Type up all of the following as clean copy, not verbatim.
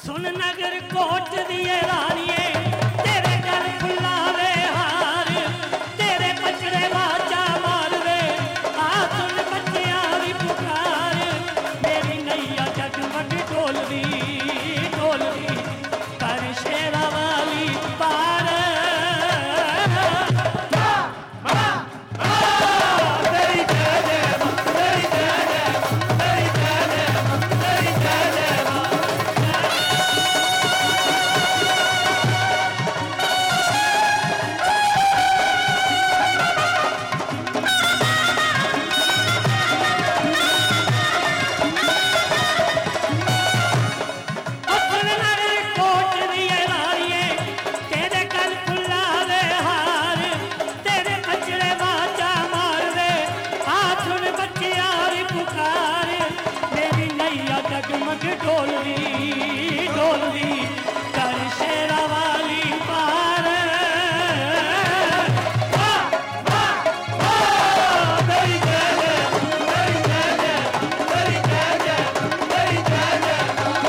सुन नगर coat दिए रानिए तेरे गल फुलावे हार तेरे बचड़े वाचा मारवे आ सुन बच्चियां दी पुकार मेरी नैया जगमग डोलदी डोलदी कर शेरा वाली पार जगमग डोलदी डोलदी कर शेरा वाली पार मेरी जय जय मेरी जय जय मेरी जय जय मेरी जय जय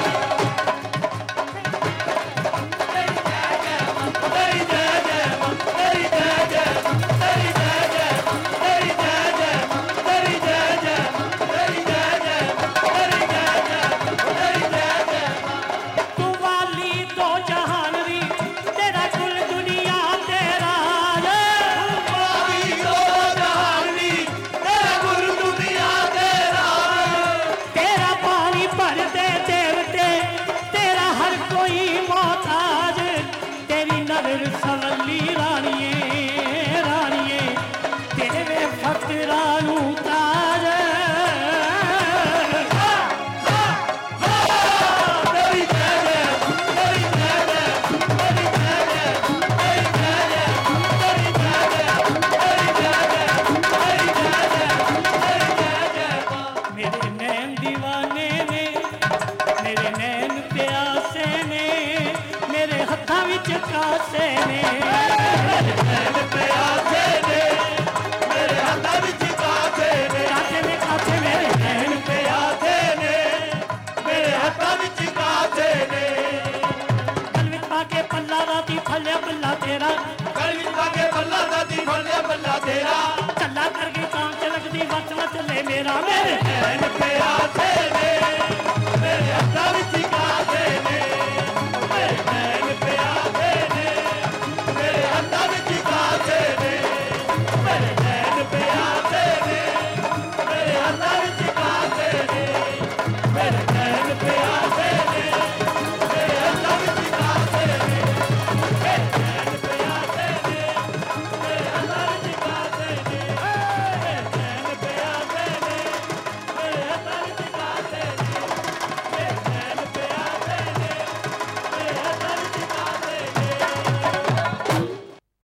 मेरी जय जय मेरी जय जय मेरी जय जय मेरी जय जय मेरी जय जय मेरी जय जय मेरी जय जय सवली रानिए रानिए तेरे फकरानू ताज मेरी जय जय मेरी जय जय मेरी जय जय मेरी जय जय मेरी जय जय मेरी जय जय मेरी जय जय मेरे नैन दीवाने ने मेरे नैन प्यासे ने मेरे हत्थां विच कासे ने बल्ला तेरा गल विच पाके बल्ला दादी फलिया बल्ला तेरा चला करके काम च लगदी वच वच ले मेरा मेरे